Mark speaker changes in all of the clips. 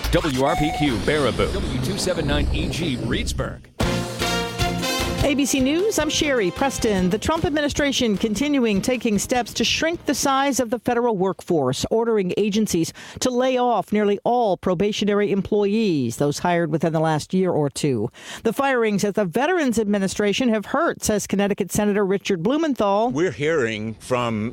Speaker 1: WRPQ Baraboo, W279EG Reedsburg.
Speaker 2: ABC News, I'm Sherry Preston. The Trump administration continuing taking steps to shrink the size of the federal workforce, ordering agencies to lay off nearly all probationary employees, those hired within the last year or two. The firings at the Veterans Administration have hurt, says Connecticut Senator Richard Blumenthal.
Speaker 3: We're hearing from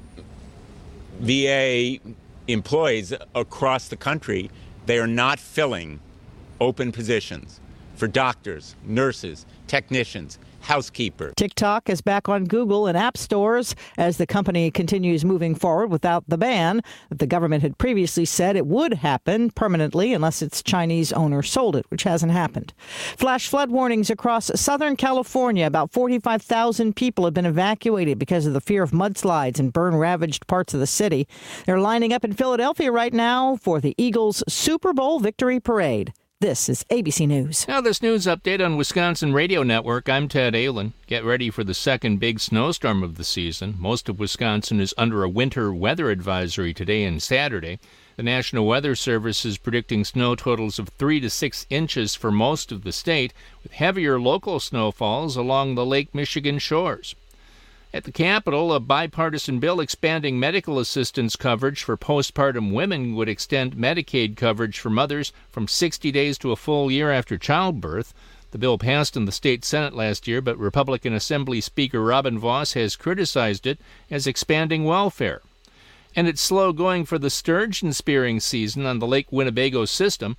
Speaker 3: VA employees across the country they are not filling open positions for doctors, nurses, technicians, housekeeper.
Speaker 2: TikTok is back on Google and app stores as the company continues moving forward without the ban that the government had previously said it would happen permanently unless its Chinese owner sold it, which hasn't happened. Flash flood warnings across Southern California. About 45,000 people have been evacuated because of the fear of mudslides in burn-ravaged parts of the city. They're lining up in Philadelphia right now for the Eagles' Super Bowl victory parade. This is ABC News.
Speaker 4: Now this news update on Wisconsin Radio Network. I'm Ted Ahlin. Get ready for the second big snowstorm of the season. Most of Wisconsin is under a winter weather advisory today and Saturday. The National Weather Service is predicting snow totals of 3 to 6 inches for most of the state, with heavier local snowfalls along the Lake Michigan shores. At the Capitol, a bipartisan bill expanding medical assistance coverage for postpartum women would extend Medicaid coverage for mothers from 60 days to a full year after childbirth. The bill passed in the state Senate last year, but Republican Assembly Speaker Robin Vos has criticized it as expanding welfare. And it's slow going for the sturgeon spearing season on the Lake Winnebago system.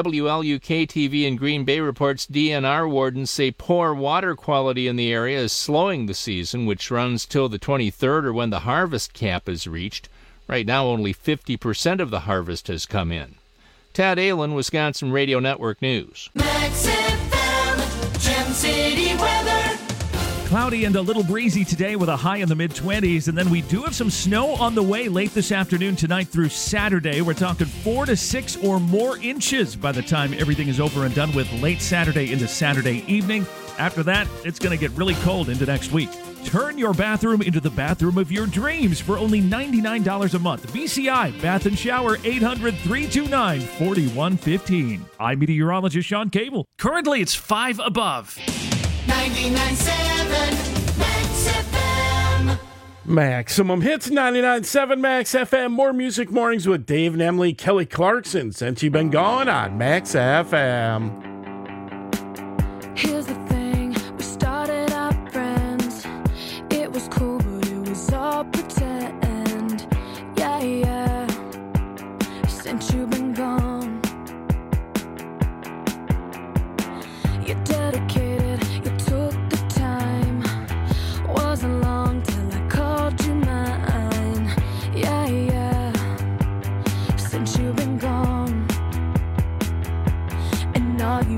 Speaker 4: WLUK-TV in Green Bay reports DNR wardens say poor water quality in the area is slowing the season, which runs till the 23rd or when the harvest cap is reached. Right now, only 50% of the harvest has come in. Tad Ahlin, Wisconsin Radio Network News.
Speaker 5: Max FM, Gem City weather.
Speaker 6: Cloudy and a little breezy today with a high in the mid-20s. And then we do have some snow on the way late this afternoon, tonight through Saturday. We're talking 4 to 6 or more inches by the time everything is over and done with late Saturday into Saturday evening. After that, it's going to get really cold into next week. Turn your bathroom into the bathroom of your dreams for only $99 a month. BCI Bath and Shower, 800-329-4115. I'm meteorologist Sean Cable.
Speaker 7: Currently, it's 5 above.
Speaker 5: 99.7 Max FM.
Speaker 8: Maximum Hits, 99.7 Max FM. More Music Mornings with Dave and Emily, Kelly Clarkson, since you've been gone on Max FM.
Speaker 9: Here's the thing, we started out friends. It was cool, but it was all pretend. Yeah, since you've been gone. You're dedicated, you took the time. Wasn't long till I called you mine. Yeah, since you've been gone. And all you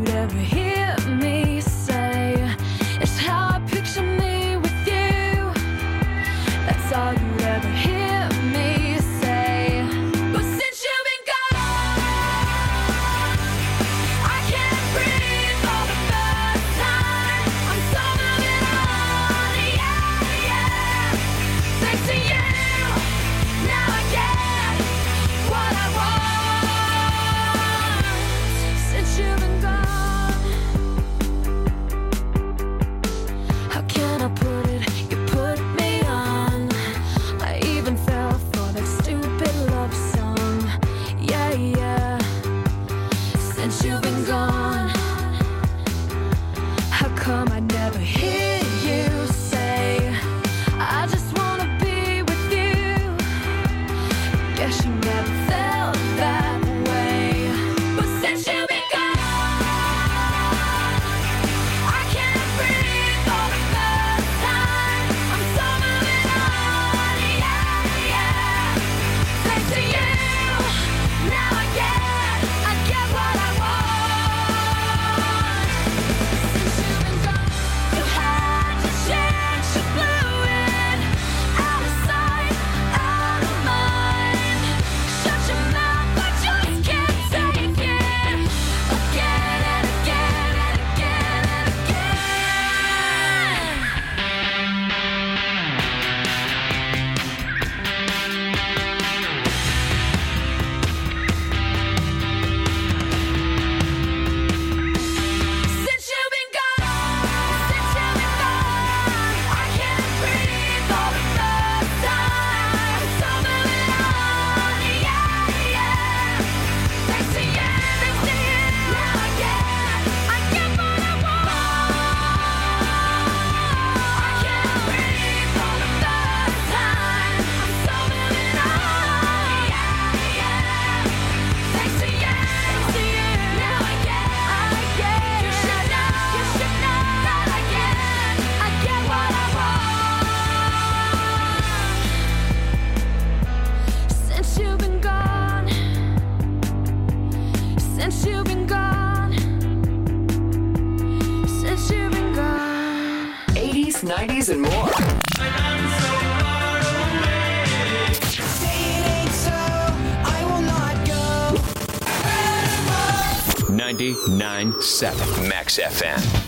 Speaker 1: 99.7 Max FM.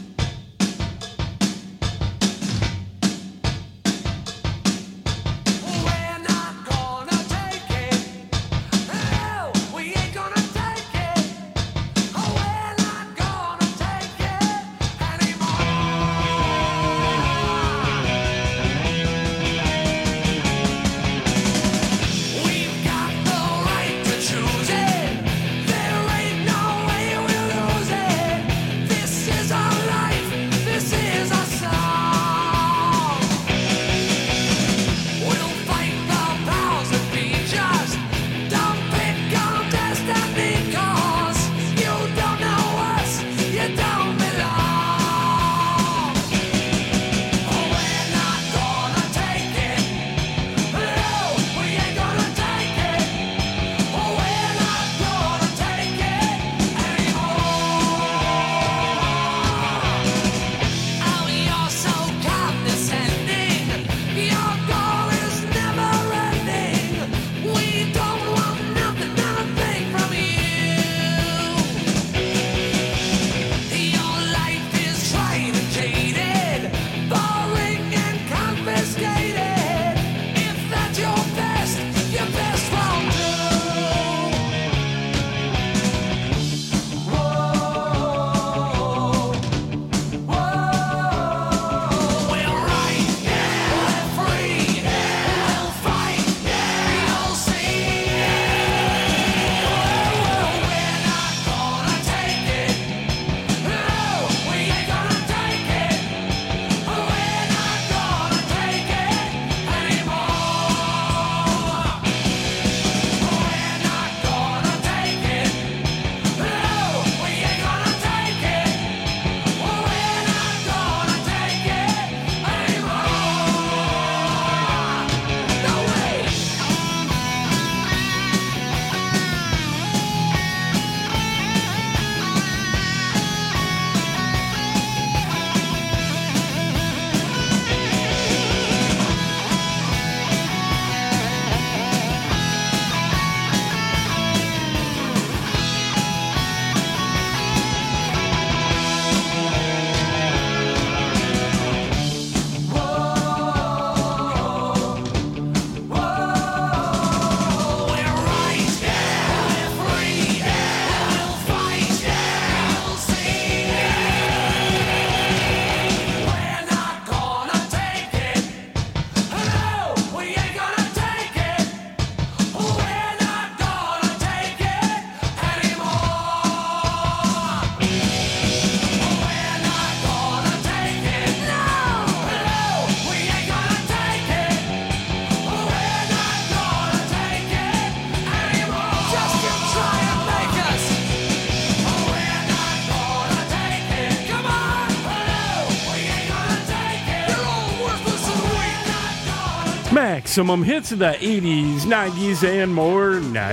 Speaker 8: Maximum hits of the 80s, 90s, and more.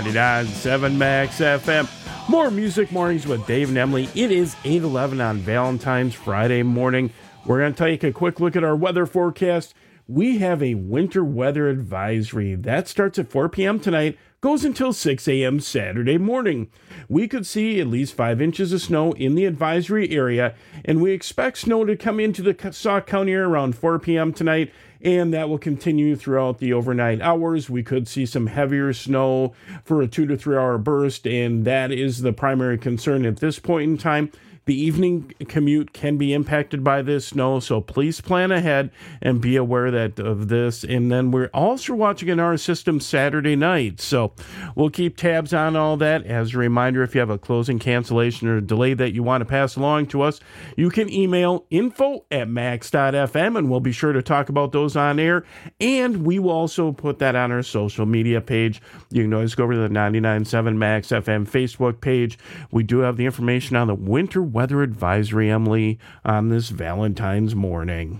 Speaker 8: 99.7 Max FM. More Music Mornings with Dave and Emily. It is 8:11 on Valentine's Friday morning. We're going to take a quick look at our weather forecast. We have a winter weather advisory. That starts at 4 p.m. tonight, goes until 6 a.m. Saturday morning. We could see at least 5 inches of snow in the advisory area, and we expect snow to come into the Sauk County area around 4 p.m. tonight, and that will continue throughout the overnight hours. We could see some heavier snow for a 2 to 3 hour burst, and that is the primary concern at this point in time. The evening commute can be impacted by this snow, so please plan ahead and be aware of this. And then we're also watching in our system Saturday night, so we'll keep tabs on all that. As a reminder, if you have a closing cancellation or delay that you want to pass along to us, you can email info@max.fm, and we'll be sure to talk about those on air. And we will also put that on our social media page. You can always go over to the 99.7 Max FM Facebook page. We do have the information on the winter weather advisory, Emily, on this Valentine's morning.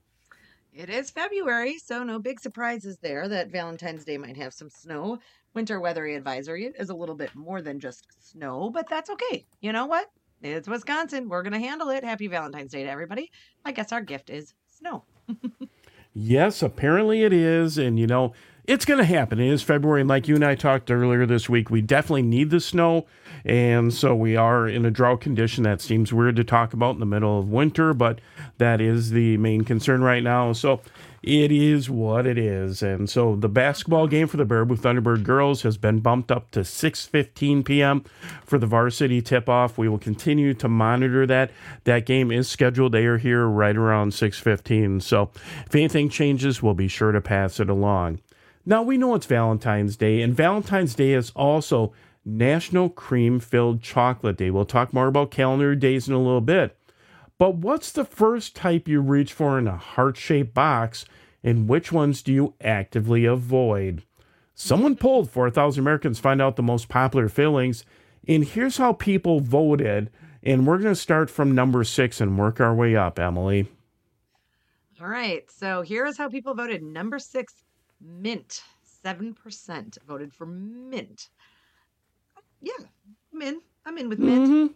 Speaker 10: It is February, so no big surprises there that Valentine's Day might have some snow. Winter weather advisory is a little bit more than just snow, but that's okay. You know what? It's Wisconsin. We're going to handle it. Happy Valentine's Day to everybody. I guess our gift is snow.
Speaker 8: Yes, apparently it is. And, it's going to happen. It is February, and like you and I talked earlier this week, we definitely need the snow, and so we are in a drought condition. That seems weird to talk about in the middle of winter, but that is the main concern right now. So it is what it is. And so the basketball game for the Baraboo Thunderbird girls has been bumped up to 6:15 p.m. for the varsity tip-off. We will continue to monitor that. That game is scheduled. They are here right around 6:15. So if anything changes, we'll be sure to pass it along. Now, we know it's Valentine's Day, and Valentine's Day is also National Cream-Filled Chocolate Day. We'll talk more about calendar days in a little bit. But what's the first type you reach for in a heart-shaped box, and which ones do you actively avoid? Someone polled 4,000 Americans find out the most popular fillings, and here's how people voted. And we're going to start from number 6 and work our way up, Emily.
Speaker 10: All right. So here's how people voted. Number 6, mint. 7% voted for mint. Yeah, I'm in with mint.
Speaker 8: Mm-hmm.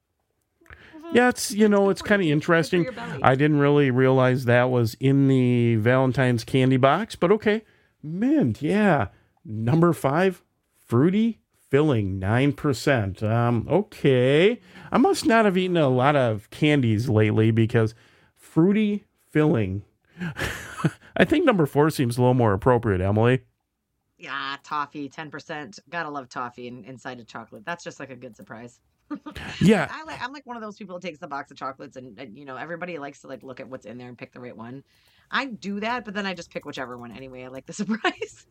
Speaker 8: Yeah, it's kind of interesting. I didn't really realize that was in the Valentine's candy box, but okay. Mint, yeah. Number 5, fruity filling, 9%. Okay. I must not have eaten a lot of candies lately because fruity filling. I think number 4 seems a little more appropriate, Emily.
Speaker 10: Yeah, toffee, 10%. Gotta love toffee inside of chocolate. That's just like a good surprise.
Speaker 8: Yeah.
Speaker 10: I'm like one of those people who takes the box of chocolates and everybody likes to like look at what's in there and pick the right one. I do that, but then I just pick whichever one anyway. I like the surprise.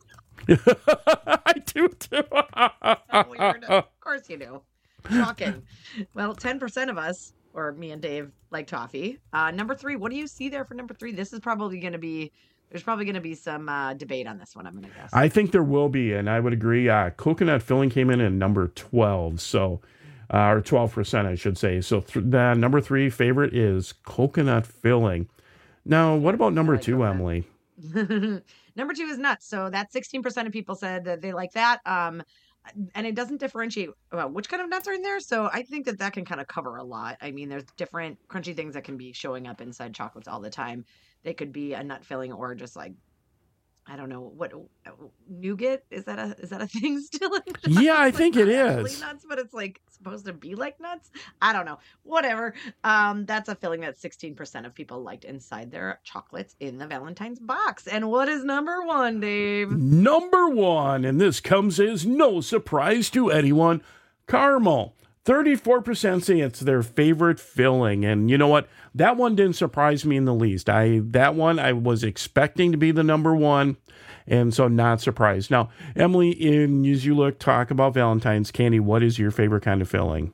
Speaker 8: I do too.
Speaker 10: So weird. Of course you do. Shocking. Well, 10% of us, or me and Dave, like toffee. Number 3, what do you see there for number 3? This is probably going to be, there's probably going to be some debate on this one, I'm going to guess.
Speaker 8: I think there will be, and I would agree. Coconut filling came in at number 12, so... or 12%, I should say. So the number 3 favorite is coconut filling. Now, what about number 2, Emily?
Speaker 10: Number 2 is nuts. So that's 16% of people said that they like that. And it doesn't differentiate which kind of nuts are in there. So I think that can kind of cover a lot. I mean, there's different crunchy things that can be showing up inside chocolates all the time. They could be a nut filling or just like, I don't know what nougat is that a thing still?
Speaker 8: Yeah, I think it
Speaker 10: actually
Speaker 8: is
Speaker 10: nuts, but it's like supposed to be like nuts. I don't know. Whatever. That's a filling that 16% of people liked inside their chocolates in the Valentine's box. And what is number 1, Dave?
Speaker 8: Number 1, and this comes as no surprise to anyone, caramel. 34% say it's their favorite filling, and you know what? That one didn't surprise me in the least. That one I was expecting to be the number 1, and so not surprised. Now, Emily, as you talk about Valentine's candy, what is your favorite kind of filling?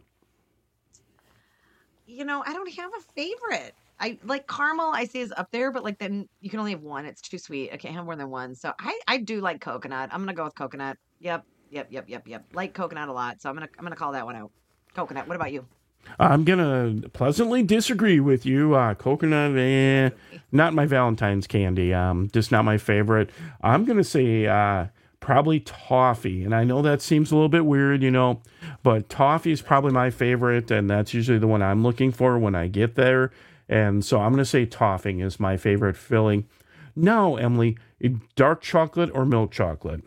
Speaker 10: I don't have a favorite. I like caramel. I see is up there, but like then you can only have one. It's too sweet. I can't have more than one. So I do like coconut. I'm gonna go with coconut. Yep. Like coconut a lot. So I'm gonna call that one out. Coconut. What about you?
Speaker 8: I'm going to pleasantly disagree with you. Coconut, not my Valentine's candy. Just not my favorite. I'm going to say probably toffee. And I know that seems a little bit weird, but toffee is probably my favorite. And that's usually the one I'm looking for when I get there. And so I'm going to say toffee is my favorite filling. Now, Emily, dark chocolate or milk chocolate?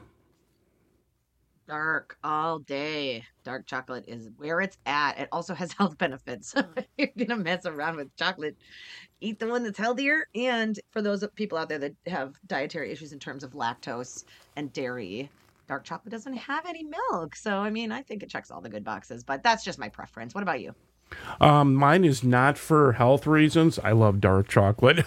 Speaker 10: Dark all day. Dark chocolate is where it's at. It also has health benefits. So if you're going to mess around with chocolate, eat the one that's healthier. And for those people out there that have dietary issues in terms of lactose and dairy, dark chocolate doesn't have any milk. So, I mean, I think it checks all the good boxes, but that's just my preference. What about you?
Speaker 8: Mine is not for health reasons. I love dark chocolate.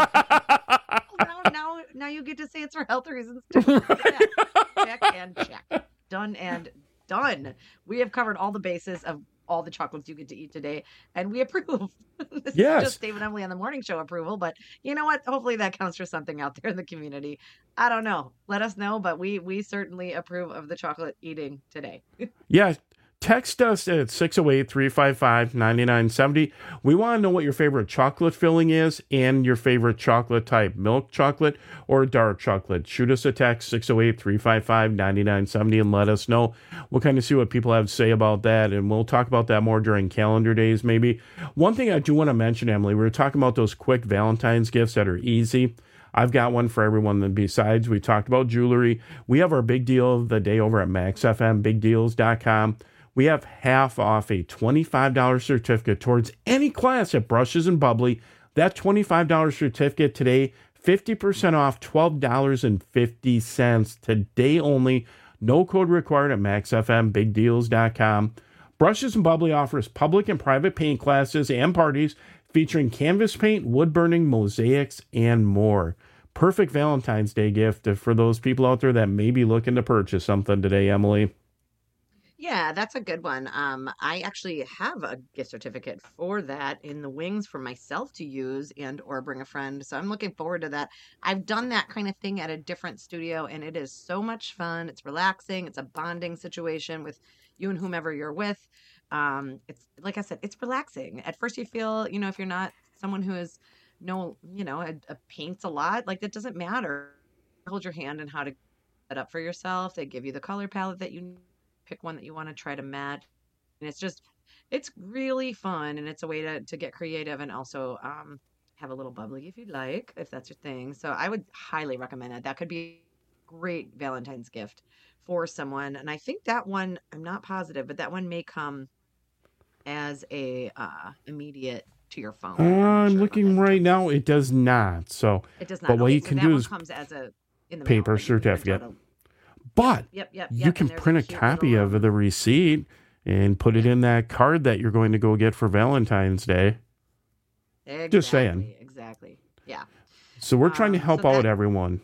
Speaker 10: Now you get to say it's for health reasons too. Check and check. Done and done. We have covered all the bases of all the chocolates you get to eat today, and we approve. This
Speaker 8: yes.
Speaker 10: is just Dave and Emily on the morning show approval, but you know what? Hopefully that counts for something out there in the community. I don't know. Let us know, but we certainly approve of the chocolate eating today.
Speaker 8: Yeah. Text us at 608-355-9970. We want to know what your favorite chocolate filling is and your favorite chocolate type, milk chocolate or dark chocolate. Shoot us a text, 608-355-9970, and let us know. We'll kind of see what people have to say about that, and we'll talk about that more during calendar days maybe. One thing I do want to mention, Emily, we were talking about those quick Valentine's gifts that are easy. I've got one for everyone. Then besides, we talked about jewelry. We have our big deal of the day over at MaxFMBigDeals.com. We have half off a $25 certificate towards any class at Brushes and Bubbly. That $25 certificate today, 50% off, $12.50 today only. No code required at MaxFMBigDeals.com. Brushes and Bubbly offers public and private paint classes and parties featuring canvas paint, wood burning, mosaics, and more. Perfect Valentine's Day gift for those people out there that may be looking to purchase something today, Emily.
Speaker 10: Yeah, that's a good one. I actually have a gift certificate for that in the wings for myself to use and or bring a friend. So I'm looking forward to that. I've done that kind of thing at a different studio, and it is so much fun. It's relaxing. It's a bonding situation with you and whomever you're with. It's like I said, it's relaxing. At first you feel, if you're not someone who is paints a lot, like that doesn't matter. Hold your hand and how to set up for yourself. They give you the color palette that you pick one that you want to try to match. And it's really fun. And it's a way to get creative and also, have a little bubbly if you'd like, if that's your thing. So I would highly recommend that. That could be a great Valentine's gift for someone. And I think that one, I'm not positive, but that one may come as a immediate to your phone.
Speaker 8: I'm looking right now. It does not. So
Speaker 10: it does not.
Speaker 8: But what you can do is
Speaker 10: comes as a in the
Speaker 8: paper
Speaker 10: mail,
Speaker 8: certificate. But you can print a copy of the receipt and put it in that card that you're going to go get for Valentine's Day.
Speaker 10: Exactly,
Speaker 8: just saying.
Speaker 10: Exactly. Yeah.
Speaker 8: So we're trying to help out everyone.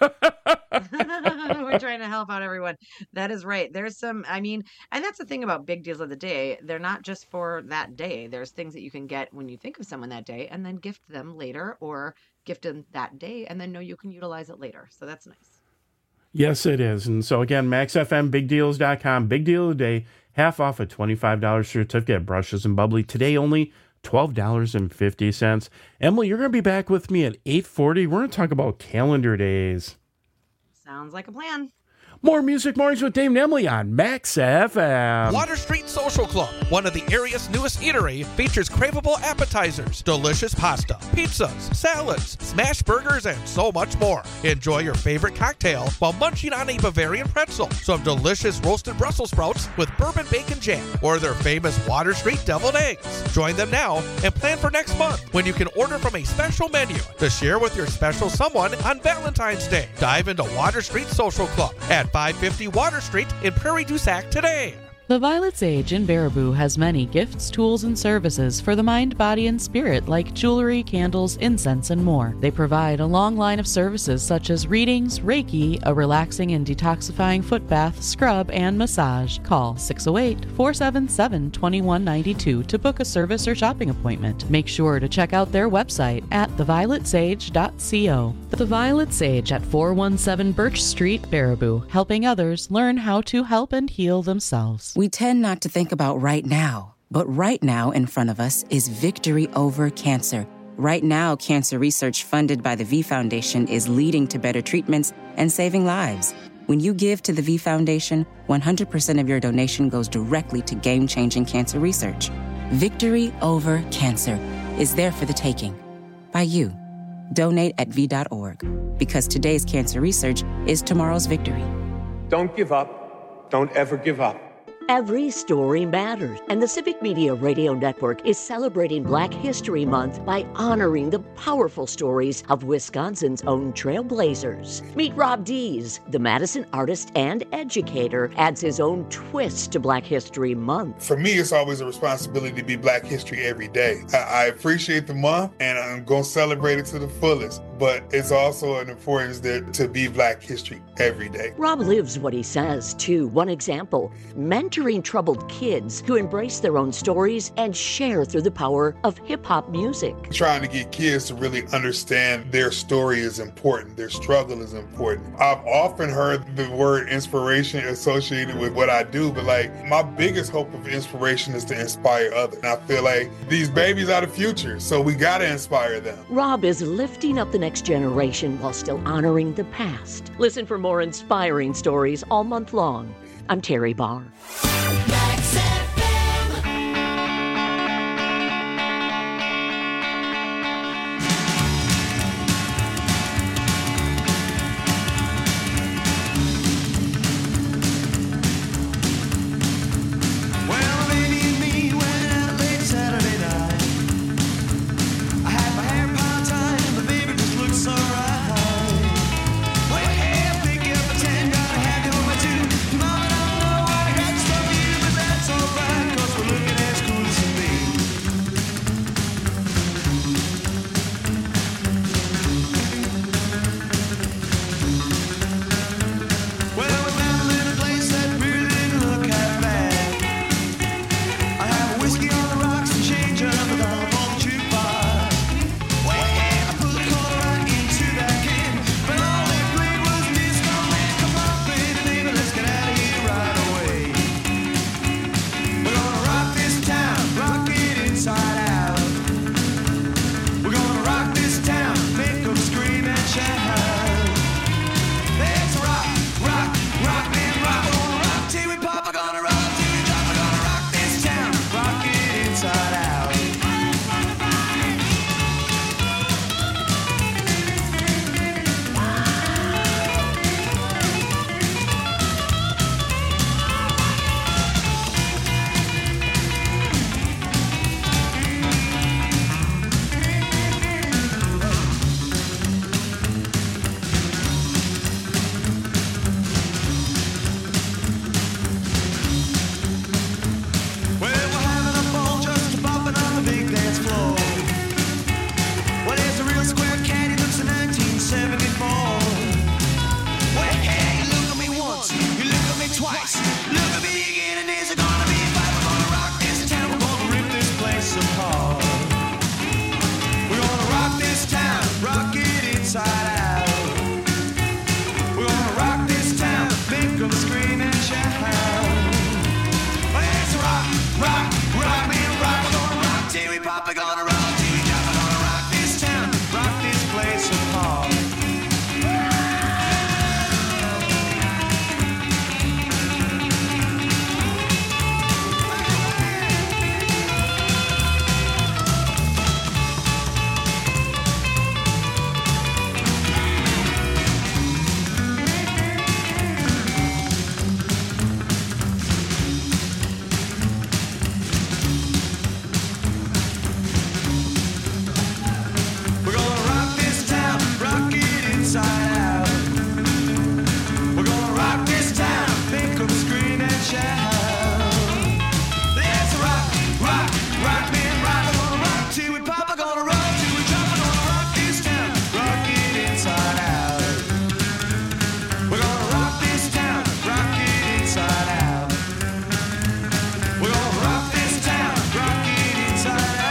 Speaker 10: We're trying to help out everyone. That is right. There's some, and that's the thing about big deals of the day. They're not just for that day. There's things that you can get when you think of someone that day and then gift them later, or gift them that day and then know you can utilize it later. So that's nice.
Speaker 8: Yes, it is. And so again, MaxFMBigDeals.com, big deal of the day, half off a $25 certificate, Brushes and Bubbly. Today only $12.50. Emily, you're going to be back with me at 8:40. We're going to talk about calendar days.
Speaker 10: Sounds like a plan.
Speaker 8: More Music Mornings with Dave and Emily on Max FM.
Speaker 11: Water Street Social Club, one of the area's newest eatery, features craveable appetizers, delicious pasta, pizzas, salads, smash burgers, and so much more. Enjoy your favorite cocktail while munching on a Bavarian pretzel, some delicious roasted Brussels sprouts with bourbon bacon jam, or their famous Water Street deviled eggs. Join them now and plan for next month when you can order from a special menu to share with your special someone on Valentine's Day. Dive into Water Street Social Club at 550 Water Street in Prairie du Sac today.
Speaker 12: The Violet Sage in Baraboo has many gifts, tools, and services for the mind, body, and spirit, like jewelry, candles, incense, and more. They provide a long line of services such as readings, Reiki, a relaxing and detoxifying foot bath, scrub, and massage. Call 608-477-2192 to book a service or shopping appointment. Make sure to check out their website at theviolet.sage.co. The Violet Sage at 417 Birch Street, Baraboo, helping others learn how to help and heal themselves.
Speaker 13: We tend not to think about right now, but right now in front of us is victory over cancer. Right now, cancer research funded by the V Foundation is leading to better treatments and saving lives. When you give to the V Foundation, 100% of your donation goes directly to game-changing cancer research. Victory over cancer is there for the taking by you. Donate at V.org, because today's cancer research is tomorrow's victory.
Speaker 14: Don't give up. Don't ever give up.
Speaker 15: Every story matters, and the Civic Media Radio Network is celebrating Black History Month by honoring the powerful stories of Wisconsin's own trailblazers. Meet Rob Dees, the Madison artist and educator, adds his own twist to Black History Month.
Speaker 16: For me, it's always a responsibility to be Black History every day. I appreciate the month, and I'm going to celebrate it to the fullest, but it's also an importance to be Black History every day.
Speaker 15: Rob lives what he says, too. One example, mentoring troubled kids to embrace their own stories and share through the power of hip-hop music.
Speaker 16: Trying to get kids to really understand their story is important, their struggle is important. I've often heard the word inspiration associated with what I do, but my biggest hope of inspiration is to inspire others. And I feel like these babies are the future, so we got to inspire them.
Speaker 15: Rob is lifting up the next generation while still honoring the past. Listen for more inspiring stories all month long. I'm Terry Barr.
Speaker 5: twice. Look at me again, and there's gonna be a fight. We're gonna rock this town, we're gonna rip this place apart. We're gonna rock this town, rock it inside out. We're gonna rock this town, make them scream and shout. Let's rock, rock, rock, man, rock. We're gonna rock till we pop, we're gonna rock till we drop. We're gonna rock this town, rock this place apart. We're gonna rock this town, rock it inside out. We're gonna rock this town, make them scream and shout. Let's rock, rock, rock, man, rock. We're gonna rock till we pop, we're gonna rock till we drop. We're gonna rock this town, rock it inside out. We're gonna rock this town, rock it inside out. We're gonna rock this town, rock it inside out.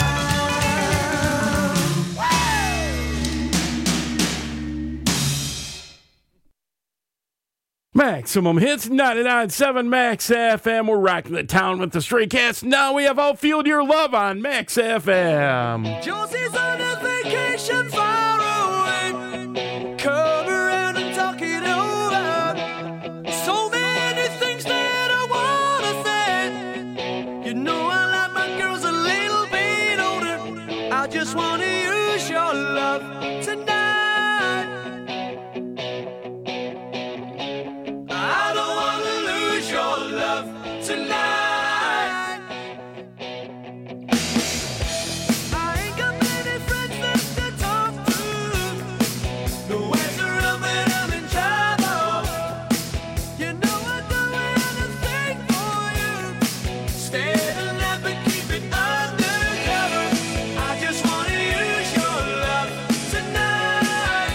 Speaker 8: Maximum Hits 99.7 Max FM. We're rocking the town with the Stray Cats. Now we have Outfield Your Love on Max FM.
Speaker 5: Josie's on a vacation far away. Come around and talk it over. So many things that I wanna say. You know I like my girls a little bit older. I just wanna use your love tonight. I don't wanna lose your love tonight. I ain't got many friends left to talk to. No answer up and I'm in trouble. You know I'd do anything for you. Stay alive but keep it undercover. I just wanna use your love tonight.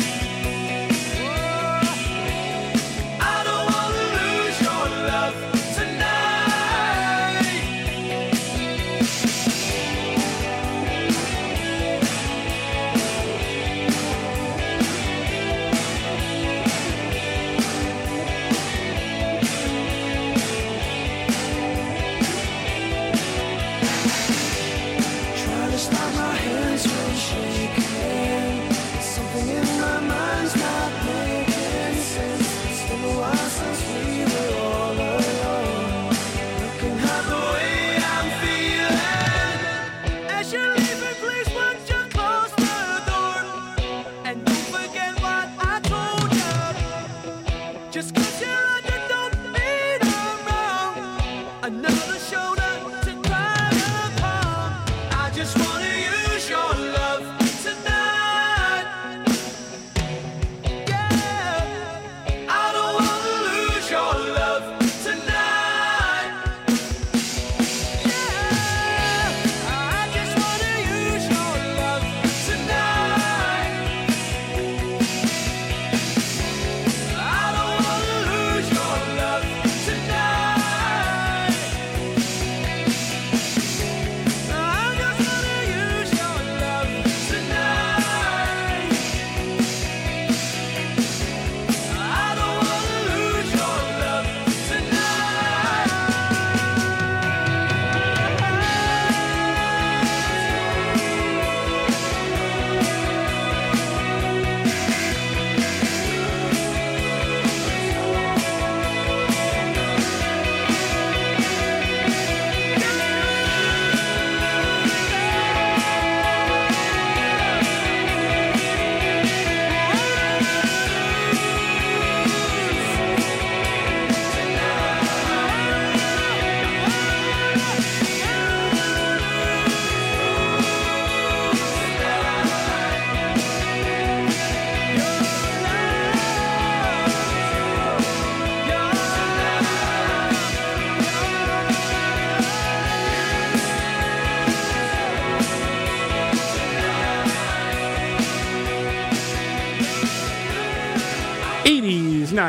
Speaker 5: I don't wanna lose your love tonight. Try to stop my hands from shaking. Something in my mind's not making sense. It's been a while since we were all alone. You can have the way I'm feeling. As you're leaving, please won't you close the door? And don't forget what I told you. Just 'cause you're on, you don't mean I'm wrong. Another shoulder to cry upon. I just wanna use your love tonight. Yeah, I don't wanna lose your love tonight. Yeah, I just wanna use your love tonight. I don't wanna lose your love tonight.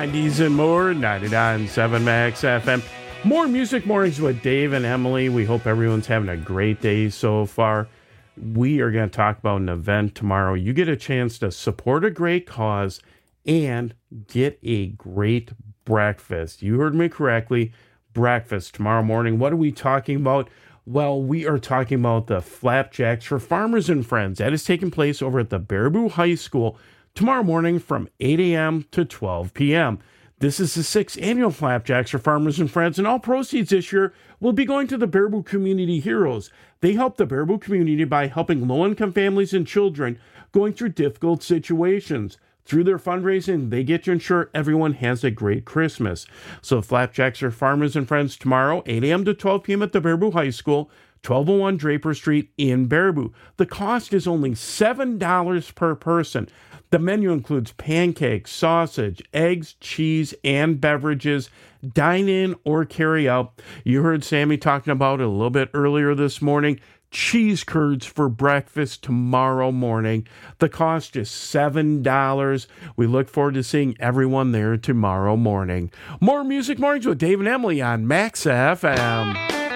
Speaker 8: 90s and more, 99.7 Max FM. More Music Mornings with Dave and Emily. We hope everyone's having a great day so far. We are going to talk about an event tomorrow. You get a chance to support a great cause and get a great breakfast. You heard me correctly. Breakfast tomorrow morning. What are we talking about? Well, we are talking about the Flapjacks for Farmers and Friends. That is taking place over at the Baraboo High School tomorrow morning from 8 a.m. to 12 p.m. This is the 6th annual Flapjacks for Farmers and Friends, and all proceeds this year will be going to the Baraboo Community Heroes. They help the Baraboo community by helping low-income families and children going through difficult situations. Through their fundraising, they get to ensure everyone has a great Christmas. So Flapjacks for Farmers and Friends tomorrow, 8 a.m. to 12 p.m. at the Baraboo High School, 1201 Draper Street in Baraboo. The cost is only $7 per person. The menu includes pancakes, sausage, eggs, cheese, and beverages. Dine in or carry out. You heard Sammy talking about it a little bit earlier this morning. Cheese curds for breakfast tomorrow morning. The cost is $7. We look forward to seeing everyone there tomorrow morning. More Music Mornings with Dave and Emily on Max FM.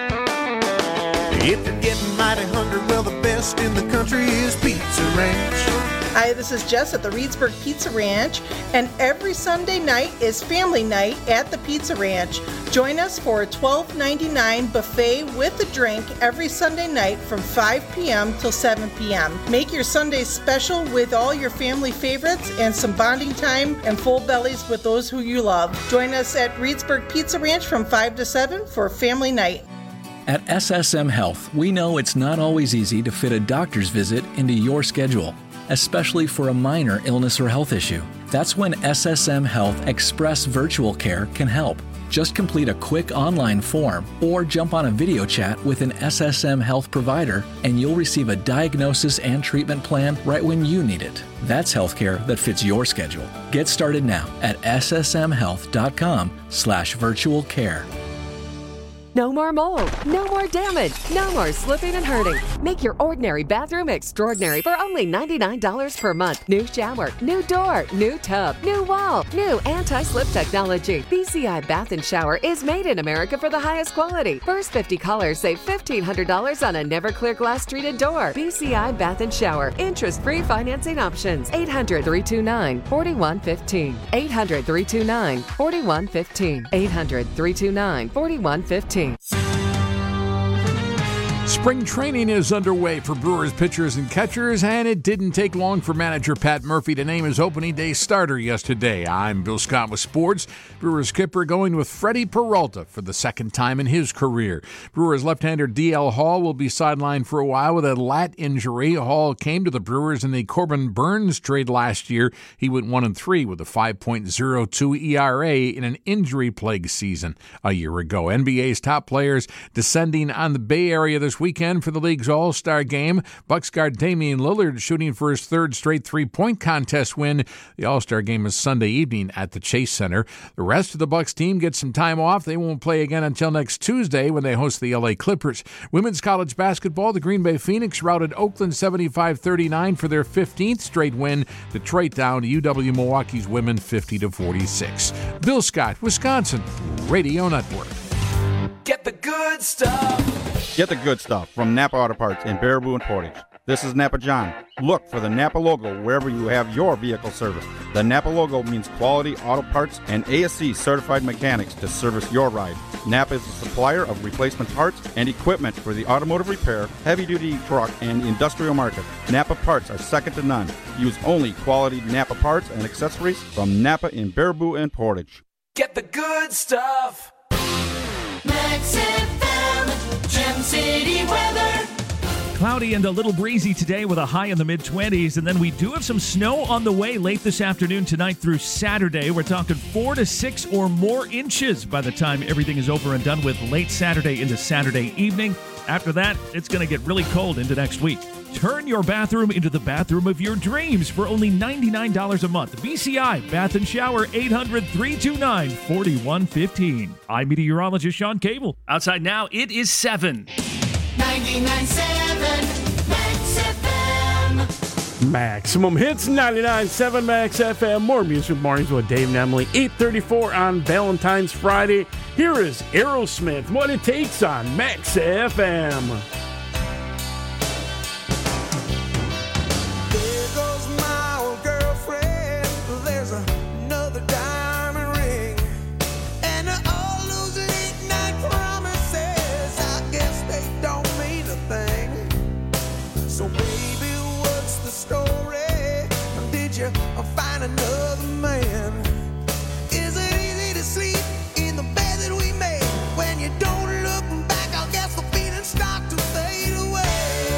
Speaker 17: If you're getting mighty hungry, well, the best in the country is Pizza Ranch.
Speaker 18: Hi, this is Jess at the Reedsburg Pizza Ranch, and every Sunday night is family night at the Pizza Ranch. Join us for a $12.99 buffet with a drink every Sunday night from 5 p.m. till 7 p.m. Make your Sundays special with all your family favorites and some bonding time and full bellies with those who you love. Join us at Reedsburg Pizza Ranch from 5 to 7 for family night.
Speaker 19: At SSM Health, we know it's not always easy to fit a doctor's visit into your schedule, especially for a minor illness or health issue. That's when SSM Health Express Virtual Care can help. Just complete a quick online form or jump on a video chat with an SSM Health provider and you'll receive a diagnosis and treatment plan right when you need it. That's healthcare that fits your schedule. Get started now at ssmhealth.com/virtual care.
Speaker 20: No more mold, no more damage, no more slipping and hurting. Make your ordinary bathroom extraordinary for only $99 per month. New shower, new door, new tub, new wall, new anti-slip technology. BCI Bath and Shower is made in America for the highest quality. First 50 callers save $1,500 on a never clear glass treated door. BCI Bath and Shower. Interest-free financing options. 800-329-4115. 800-329-4115. 800-329-4115.
Speaker 21: Spring training is underway for Brewers pitchers and catchers, and it didn't take long for manager Pat Murphy to name his opening day starter yesterday. I'm Bill Scott with sports. Brewers skipper going with Freddie Peralta for the second time in his career. Brewers left-hander D.L. Hall will be sidelined for a while with a lat injury. Hall came to the Brewers in the Corbin Burns trade last year. He went 1-3 with a 5.02 ERA in an injury-plagued season a year ago. NBA's top players descending on the Bay Area this weekend for the league's All-Star game. Bucks guard Damian Lillard shooting for his third straight three-point contest win. The All-Star game is Sunday evening at the Chase Center. The rest of the Bucks team gets some time off. They won't play again until next Tuesday when they host the LA Clippers. Women's college basketball, the Green Bay Phoenix routed Oakland 75-39 for their 15th straight win. Detroit down to UW Milwaukee's women 50-46. Bill Scott, Wisconsin Radio Network.
Speaker 17: Get the good stuff.
Speaker 22: Get the good stuff from Napa Auto Parts in Baraboo and Portage. This is Napa John. Look for the Napa logo wherever you have your vehicle serviced. The Napa logo means quality auto parts and ASC certified mechanics to service your ride. Napa is a supplier of replacement parts and equipment for the automotive repair, heavy-duty truck, and industrial market. Napa parts are second to none. Use only quality Napa parts and accessories from Napa in Baraboo and Portage.
Speaker 17: Get the good stuff. Max FM, Gem City weather.
Speaker 6: Cloudy and a little breezy today with a high in the mid-20s. And then we do have some snow on the way late this afternoon, tonight through Saturday. We're talking 4 to 6 or more inches by the time everything is over and done with late Saturday into Saturday evening. After that, it's going to get really cold into next week. Turn your bathroom into the bathroom of your dreams for only $99 a month. BCI Bath and Shower, 800-329-4115. I'm meteorologist Sean Cable.
Speaker 7: Outside now, it is 7.
Speaker 17: 99.7 Max FM.
Speaker 8: Maximum Hits 99.7 Max FM. More Music Mornings with Dave and Emily. 8:34 on Valentine's Friday. Here is Aerosmith, What It Takes on Max FM.
Speaker 5: There goes my old girlfriend. There's another diamond ring. And all those late night promises, I guess they don't mean a thing. So baby, what's the story? Did you find another man? Is it easy to sleep in the bed that we made? When you don't look back, I guess the feelings start to fade away.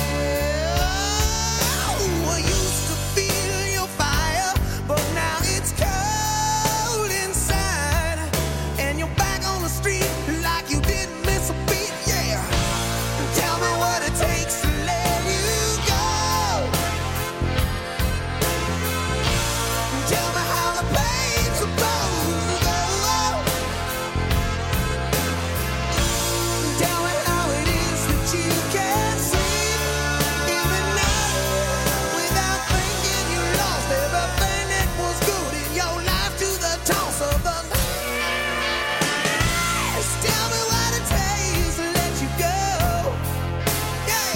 Speaker 5: Oh, I used to feel your fire, but now it's cold inside. And you're back on the street like you didn't miss a beat, yeah. Tell me what it takes to let you go. Tell me how the pain's supposed to go. Tell me how it is that you can't sleep in the night without thinking you lost everything that was good in your life to the toss of the night. Tell me what it takes to let you go. Yeah.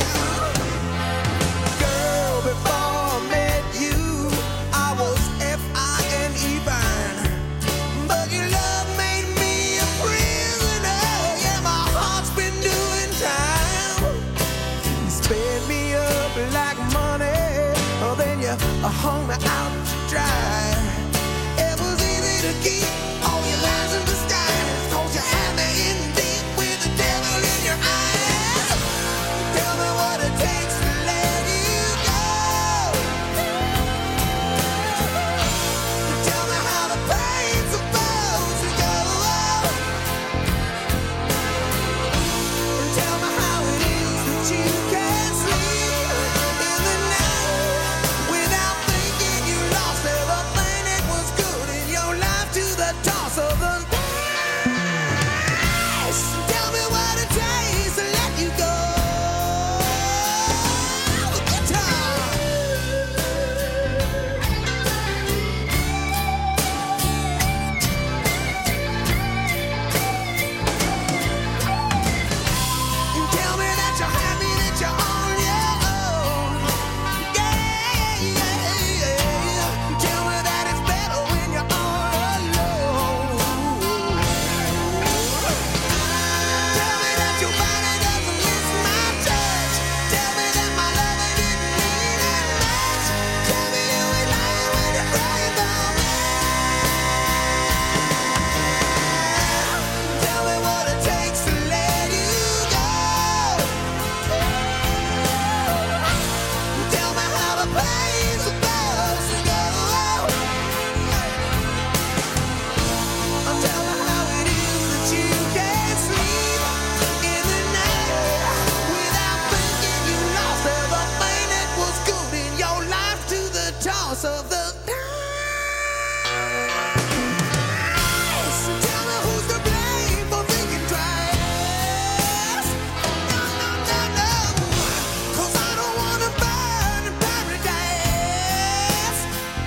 Speaker 5: Girl, before I met you, I was F-I-N-E fine. But your love made me a prisoner. Yeah, my heart's been doing time. You sped me up like money, then you hung me out to dry. It was easy to keep all your lies in disguise, 'cause you had me in deep with the devil in your eyes. Tell me what it takes to let you go. Tell me how the pain's supposed to go. Tell me how it is that you can't sleep in the night without thinking you lost everything that was good in your life to the toss of the dice. Tell me what it takes to let you go. Good time. Tell me that you're happy, that you're on your own. Yeah, yeah, yeah. Tell me that it's better when you're all alone. Tell me that your body doesn't miss my touch. Tell me that my love didn't mean that much. Tell me you ain't lying when you're crying for me. Tell me what it takes to let you go. Tell me how the pain's supposed to go. Tell me how it is that you can't sleep in the night without thinking you lost everything that was good in your life to the toss of the dice. Tell me who's to blame for thinking twice. No, no, no, no, 'cause I don't wanna burn in paradise.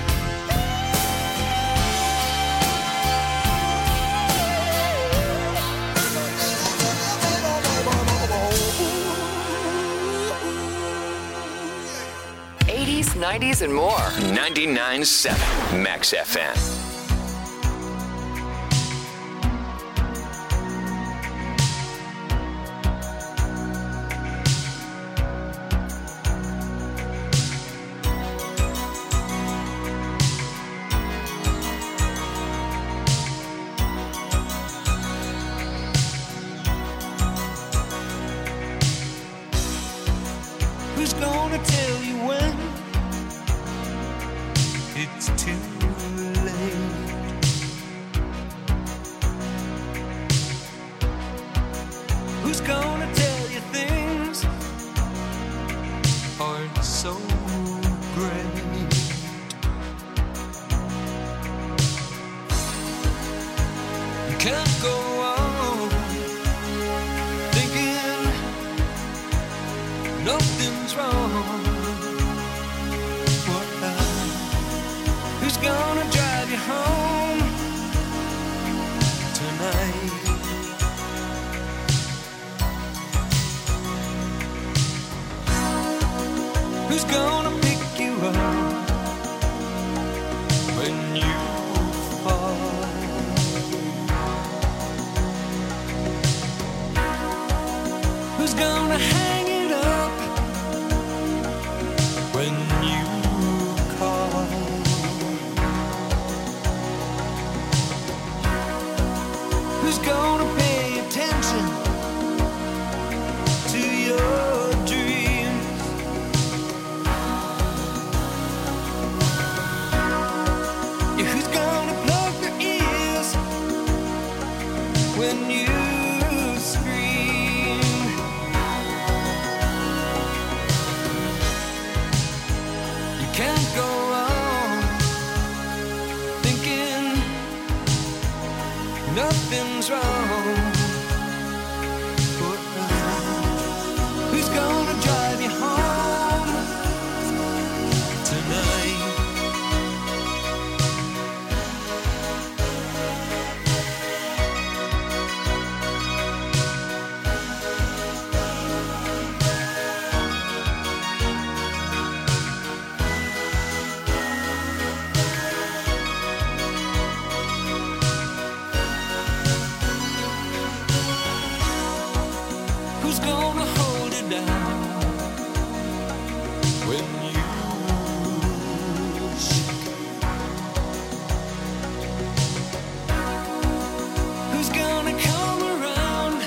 Speaker 1: '80s, '90s, and more. 99.7 Max FM.
Speaker 5: Who's gonna tell you when it's too late? Who's gonna tell you things aren't so great? You can't go on thinking nothing's wrong tonight. Who's gonna pick you up when you fall? Who's gonna hang it up when you call? Who's gonna pay attention to your dreams? Yeah, who's gonna plug their ears when you scream? You can't go on thinking nothing's wrong. Who's gonna drive you home tonight? Who's gonna hold it down when you shake? Who's gonna come around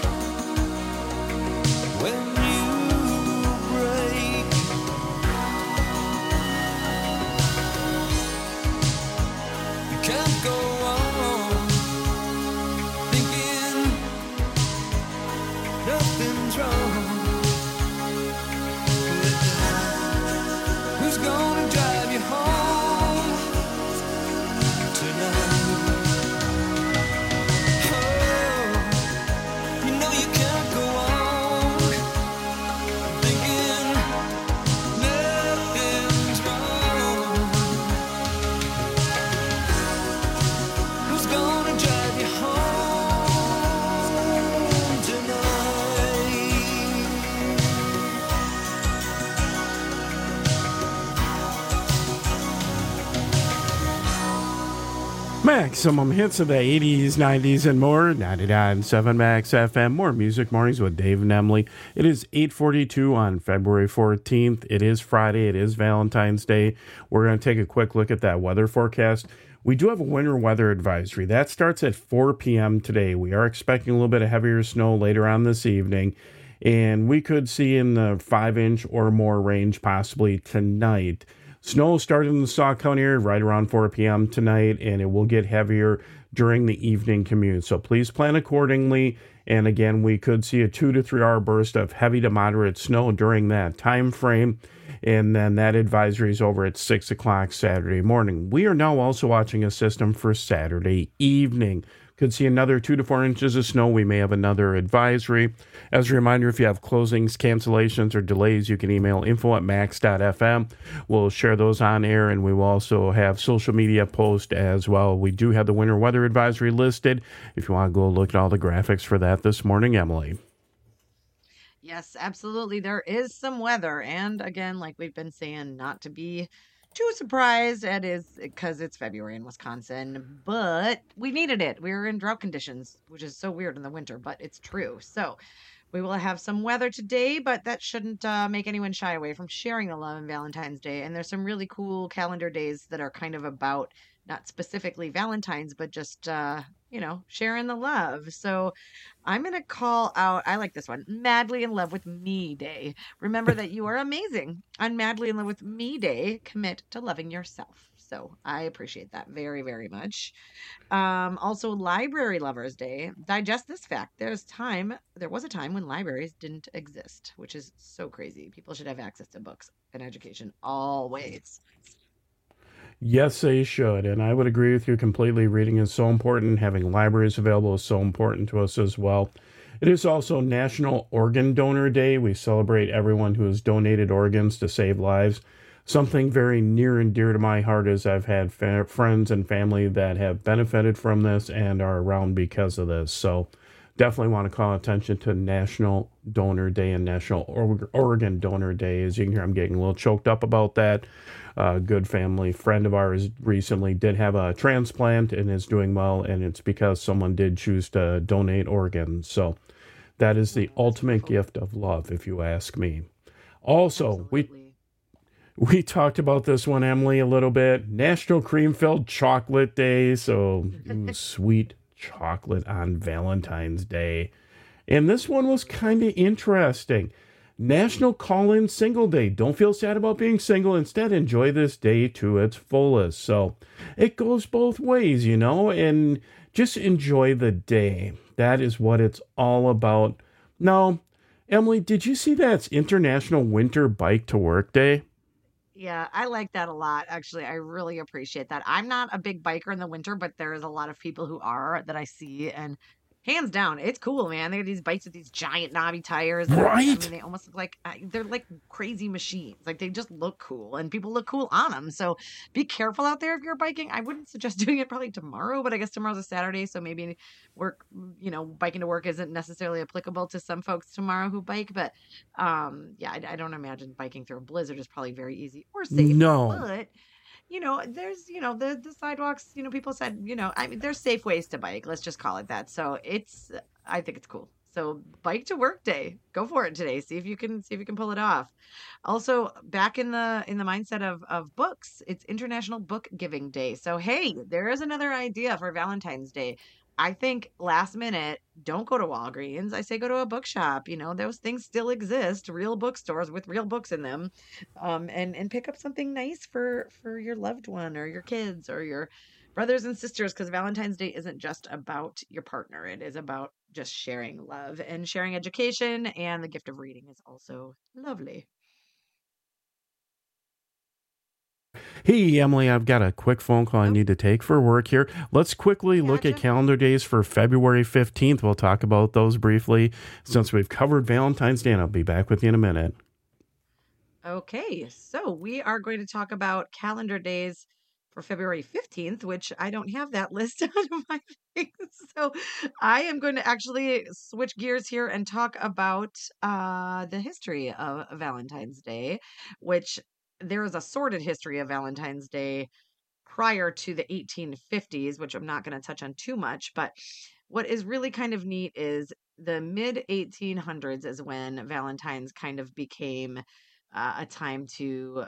Speaker 5: when you break? You can't go on thinking nothing's wrong. Who's gonna drive you home tonight? Oh, you know you can't go on thinking nothing's wrong. Who's gonna drive you home tonight?
Speaker 8: Maximum hits of the 80s, 90s, and more. 99.7 Max FM. More music mornings with Dave and Emily. It is 8:42 on February 14th. It is Friday. It is Valentine's Day. We're going to take a quick look at that weather forecast. We do have a winter weather advisory. That starts at 4 p.m. today. We are expecting a little bit of heavier snow later on this evening, and we could see in the 5-inch or more range possibly tonight. Snow started in the Sauk County area right around 4 p.m. tonight, and it will get heavier during the evening commute. So please plan accordingly. And again, we could see a 2 to 3 hour burst of heavy to moderate snow during that time frame. And then that advisory is over at 6 o'clock Saturday morning. We are now also watching a system for Saturday evening. Could see another 2 to 4 inches of snow. We may have another advisory. As a reminder, if you have closings, cancellations, or delays, you can email info@max.fm. We'll share those on air, and we will also have social media posts as well. We do have the winter weather advisory listed. If you want to go look at all the graphics for that this morning, Emily.
Speaker 10: Yes, absolutely. There is some weather. And again, like we've been saying, not to be too surprised. It is because it's February in Wisconsin, but we needed it. We were in drought conditions, which is so weird in the winter, but it's true. So we will have some weather today, but that shouldn't make anyone shy away from sharing the love on Valentine's Day. And there's some really cool calendar days that are kind of about not specifically Valentine's, but just, sharing the love. So I'm going to call out, I like this one, Madly in Love with Me Day. Remember that you are amazing. On Madly in Love with Me Day, commit to loving yourself. So I appreciate that very, very much. Also, Library Lovers Day. Digest this fact. There was a time when libraries didn't exist, which is so crazy. People should have access to books and education always.
Speaker 8: Yes, they should. And I would agree with you completely. Reading is so important. Having libraries available is so important to us as well. It is also National Organ Donor Day. We celebrate everyone who has donated organs to save lives. something very near and dear to my heart is I've had friends and family that have benefited from this and are around because of this. So definitely want to call attention to National Donor Day and National Organ Donor Day. As you can hear, I'm getting a little choked up about that. A good family friend of ours recently did have a transplant and is doing well, and it's because someone did choose to donate organs. So that is the ultimate gift of love, if you ask me. Also, we talked about this one, Emily, a little bit. National Cream-Filled Chocolate Day, so sweet chocolate on Valentine's Day. And this one was kind of interesting. National Call-In Single Day. Don't feel sad about being single. Instead, enjoy this day to its fullest. So it goes both ways, you know, and just enjoy the day. That is what it's all about. Now, Emily, did you see that it's International Winter Bike to Work Day?
Speaker 10: Yeah, I like that a lot. Actually, I really appreciate that. I'm not a big biker in the winter, but there's a lot of people who are that I see, and hands down, it's cool, man. They have these bikes with these giant knobby tires. I
Speaker 8: Right?
Speaker 10: mean, they almost look like they're like crazy machines. Like they just look cool, and people look cool on them. So be careful out there if you're biking. I wouldn't suggest doing it probably tomorrow, but I guess tomorrow's a Saturday, so maybe work, biking to work isn't necessarily applicable to some folks tomorrow who bike. But yeah, I don't imagine biking through a blizzard is probably very easy or safe.
Speaker 8: No.
Speaker 10: But there's, the sidewalks, people said, I mean, there's safe ways to bike. Let's just call it that. So I think it's cool. So bike to work day, go for it today. See if you can pull it off. Also back in the mindset of books, it's International Book Giving Day. So, hey, there is another idea for Valentine's Day. I think last minute, don't go to Walgreens. I say go to a bookshop. Those things still exist, real bookstores with real books in them, and pick up something nice for your loved one or your kids or your brothers and sisters, because Valentine's Day isn't just about your partner. It is about just sharing love and sharing education, and the gift of reading is also lovely.
Speaker 8: Hey, Emily, I've got a quick phone call I need to take for work here. Let's quickly look at calendar days for February 15th. We'll talk about those briefly since we've covered Valentine's Day, and I'll be back with you in a minute.
Speaker 10: Okay, so we are going to talk about calendar days for February 15th, which I don't have that list out of my thing. So I am going to actually switch gears here and talk about the history of Valentine's Day, which there is a sordid history of Valentine's Day prior to the 1850s, which I'm not going to touch on too much. But what is really kind of neat is the mid 1800s is when Valentine's kind of became a time to,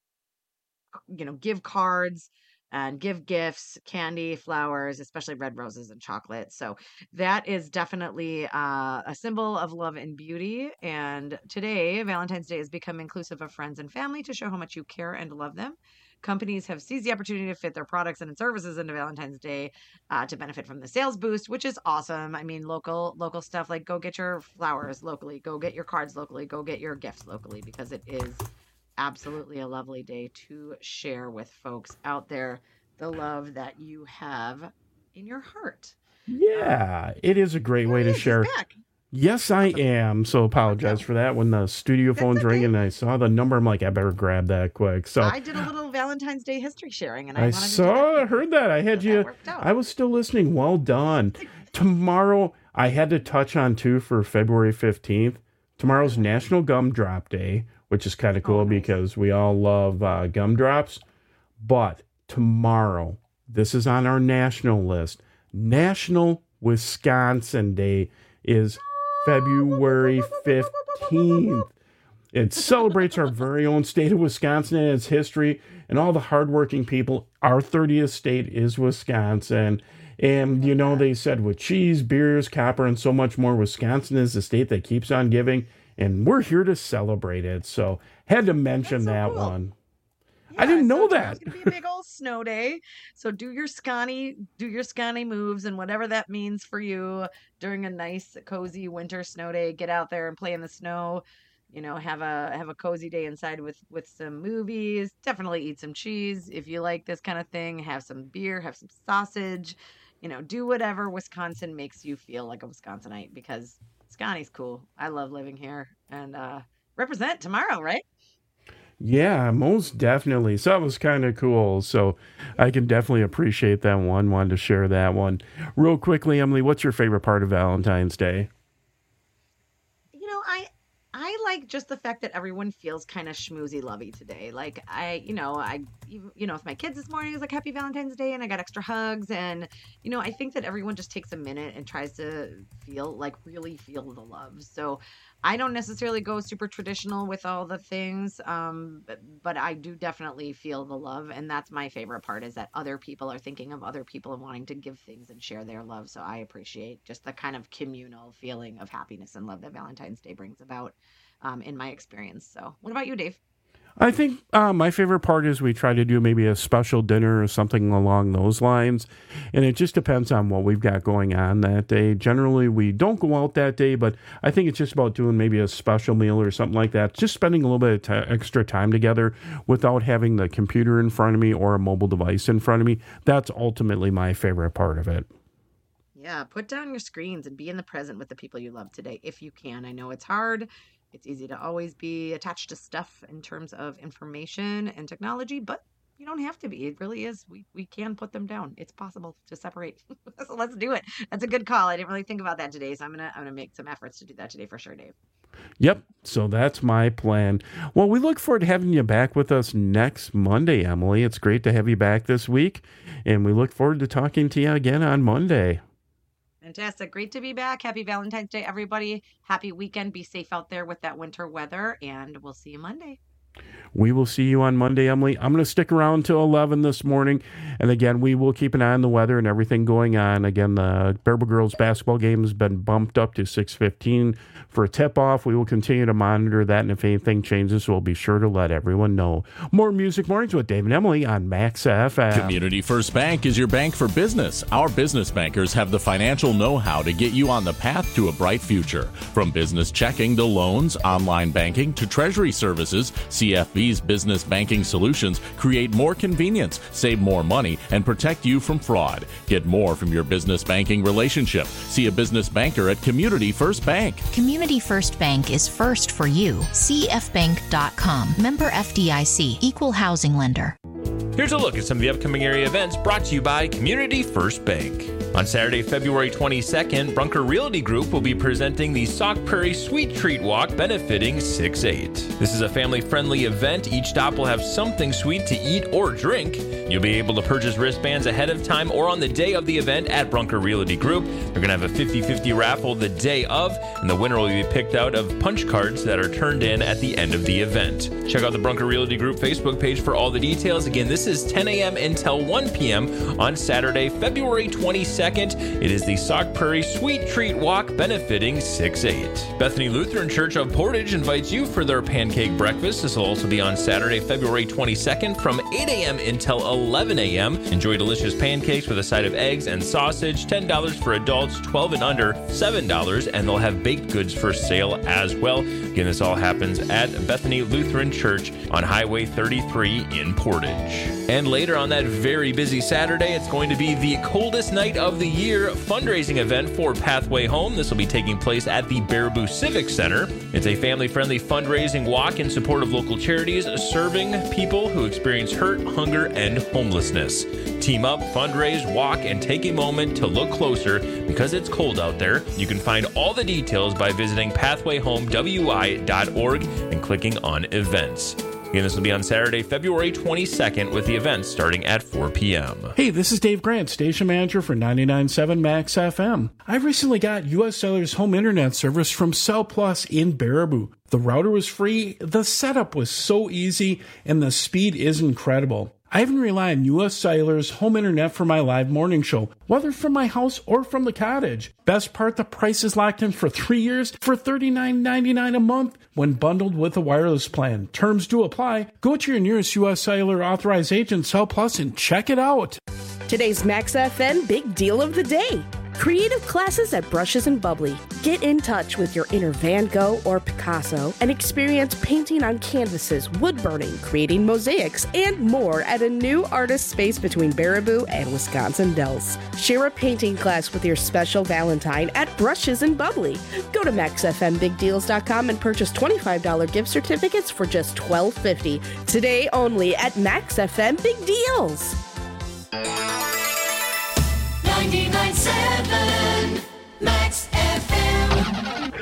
Speaker 10: give cards and give gifts, candy, flowers, especially red roses and chocolate. So that is definitely a symbol of love and beauty. And today, Valentine's Day has become inclusive of friends and family to show how much you care and love them. Companies have seized the opportunity to fit their products and services into Valentine's Day to benefit from the sales boost, which is awesome. I mean, local stuff, like go get your flowers locally, go get your cards locally, go get your gifts locally, because it is absolutely a lovely day to share with folks out there the love that you have in your heart.
Speaker 8: Yeah, it is a great way to share. Yes, I am. So apologize for that. When the studio phone's ringing and I saw the number, I'm like, I better grab that quick. So
Speaker 10: I did a little Valentine's Day history sharing, and
Speaker 8: I heard that. I had you. I was still listening. Well done. Tomorrow, I had to touch on too for February 15th. Tomorrow's National Gumdrop Day, which is kind of cool because we all love gumdrops. But tomorrow, this is on our national list. National Wisconsin Day is February 15th. It celebrates our very own state of Wisconsin and its history and all the hardworking people. Our 30th state is Wisconsin. And, they said with cheese, beers, copper, and so much more, Wisconsin is the state that keeps on giving. And we're here to celebrate it. So had to mention that one. I didn't know that.
Speaker 10: It's going to be a big old snow day. So do your scotty moves and whatever that means for you during a nice, cozy winter snow day. Get out there and play in the snow. Have a cozy day inside with some movies. Definitely eat some cheese if you like this kind of thing. Have some beer, have some sausage. Do whatever Wisconsin makes you feel like a Wisconsinite, because Scotty's cool. I love living here, and represent tomorrow, right?
Speaker 8: Yeah, most definitely. So that was kind of cool. So I can definitely appreciate that one. Wanted to share that one. Real quickly, Emily, what's your favorite part of Valentine's Day?
Speaker 10: You know, I like just the fact that everyone feels kind of schmoozy lovey today. Like with my kids this morning, it was like Happy Valentine's Day, and I got extra hugs. And, I think that everyone just takes a minute and tries to really feel the love. So I don't necessarily go super traditional with all the things, but I do definitely feel the love. And that's my favorite part, is that other people are thinking of other people and wanting to give things and share their love. So I appreciate just the kind of communal feeling of happiness and love that Valentine's Day brings about in my experience. So what about you, Dave?
Speaker 8: I think my favorite part is we try to do maybe a special dinner or something along those lines. And it just depends on what we've got going on that day. Generally, we don't go out that day, but I think it's just about doing maybe a special meal or something like that. Just spending a little bit of extra time together without having the computer in front of me or a mobile device in front of me. That's ultimately my favorite part of it.
Speaker 10: Yeah, put down your screens and be in the present with the people you love today, if you can. I know it's hard. It's easy to always be attached to stuff in terms of information and technology, but you don't have to be. It really is. We can put them down. It's possible to separate. So let's do it. That's a good call. I didn't really think about that today, so I'm gonna make some efforts to do that today for sure, Dave.
Speaker 8: Yep. So that's my plan. Well, we look forward to having you back with us next Monday, Emily. It's great to have you back this week, and we look forward to talking to you again on Monday.
Speaker 10: Fantastic. Great to be back. Happy Valentine's Day, everybody. Happy weekend. Be safe out there with that winter weather, and we'll see you Monday.
Speaker 8: We will see you on Monday, Emily. I'm going to stick around till 11 this morning. And again, we will keep an eye on the weather and everything going on. Again, the Baraboo girls basketball game has been bumped up to 6:15 for a tip-off. We will continue to monitor that, and if anything changes, we'll be sure to let everyone know. More Music Mornings with Dave and Emily on Max FM.
Speaker 2: Community First Bank is your bank for business. Our business bankers have the financial know-how to get you on the path to a bright future. From business checking to loans, online banking to treasury services, CFB's business banking solutions create more convenience, save more money, and protect you from fraud. Get more from your business banking relationship. See a business banker at Community First Bank.
Speaker 3: Community First Bank is first for you. CFbank.com. Member FDIC. Equal housing lender.
Speaker 23: Here's a look at some of the upcoming area events brought to you by Community First Bank. On Saturday, February 22nd, Brunker Realty Group will be presenting the Sauk Prairie Sweet Treat Walk benefiting 6-8. This is a family-friendly event. Each stop will have something sweet to eat or drink. You'll be able to purchase wristbands ahead of time or on the day of the event at Brunker Realty Group. They're going to have a 50-50 raffle the day of, and the winner will be picked out of punch cards that are turned in at the end of the event. Check out the Brunker Realty Group Facebook page for all the details. Again, this is 10 a.m. until 1 p.m. on Saturday, February 22nd. It is the Sauk Prairie Sweet Treat Walk benefiting 6-8. Bethany Lutheran Church of Portage invites you for their pancake breakfast. This will also be on Saturday, February 22nd from 8 a.m. until 11 a.m. Enjoy delicious pancakes with a side of eggs and sausage. $10 for adults, 12 and under, $7, and they'll have baked goods for sale as well. Again, this all happens at Bethany Lutheran Church on Highway 33 in Portage. And later on that very busy Saturday, it's going to be the coldest night of the year fundraising event for Pathway Home. This will be taking place at the Baraboo Civic Center. It's a family-friendly fundraising walk in support of local charities serving people who experience hurt, hunger, and homelessness. Team up, fundraise, walk, and take a moment to look closer because it's cold out there. You can find all the details by visiting pathwayhomewi.org and clicking on events. Again, this will be on Saturday, February 22nd, with the event starting at 4 p.m.
Speaker 8: Hey, this is Dave Grant, station manager for 99.7 Max FM. I recently got U.S. Cellular's home internet service from Cell Plus in Baraboo. The router was free, the setup was so easy, and the speed is incredible. I even rely on U.S. Cellular's home internet for my live morning show, whether from my house or from the cottage. Best part, the price is locked in for 3 years for $39.99 a month when bundled with a wireless plan. Terms do apply. Go to your nearest U.S. Cellular authorized agent, Cell Plus, and check it out.
Speaker 24: Today's Max FM Big Deal of the Day.
Speaker 4: Creative classes at Brushes and Bubbly. Get in touch with your inner Van Gogh or Picasso and experience painting on canvases, wood burning, creating mosaics, and more at a new artist space between Baraboo and Wisconsin Dells. Share a painting class with your special Valentine at Brushes and Bubbly. Go to MaxFMBigDeals.com and purchase $25 gift certificates for just $12.50. Today only at Max FM Big Deals.
Speaker 5: 99.7 Max FM.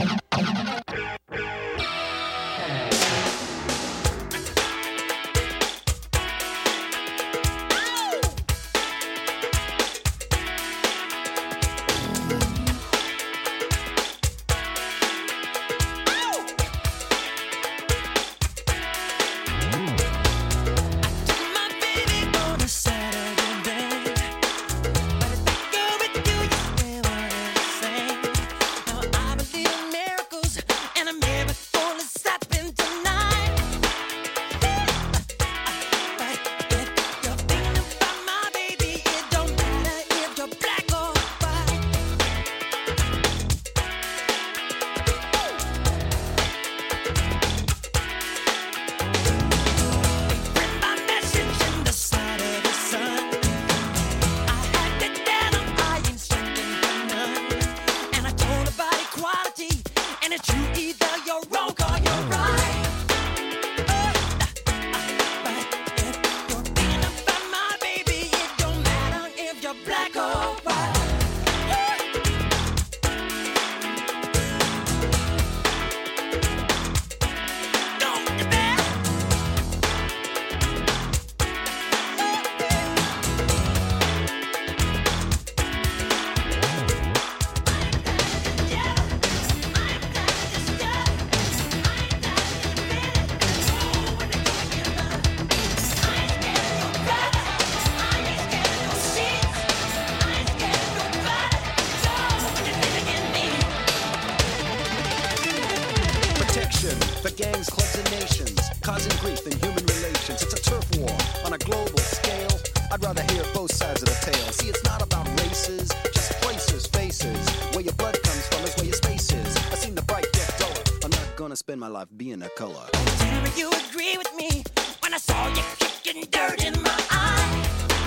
Speaker 9: Spend my life being a color. Tell me you agree with me when I saw you kicking dirt in my eye.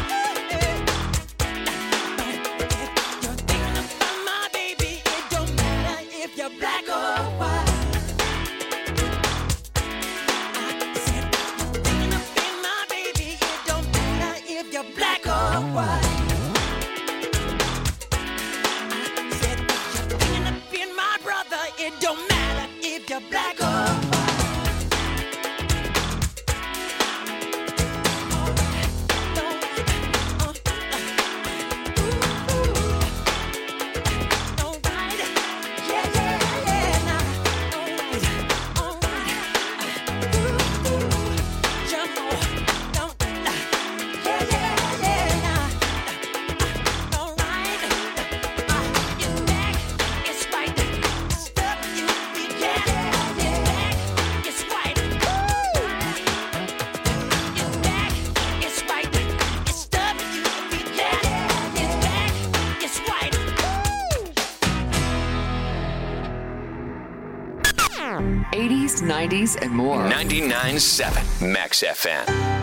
Speaker 9: You're thinking about my baby. It don't matter if you're black or white. I said you're thinking about my baby. It don't matter if you're black or white. I said you're thinking about my brother. It don't matter if you're black or white.
Speaker 1: '80s, '90s, and more. 99.7 Max FM.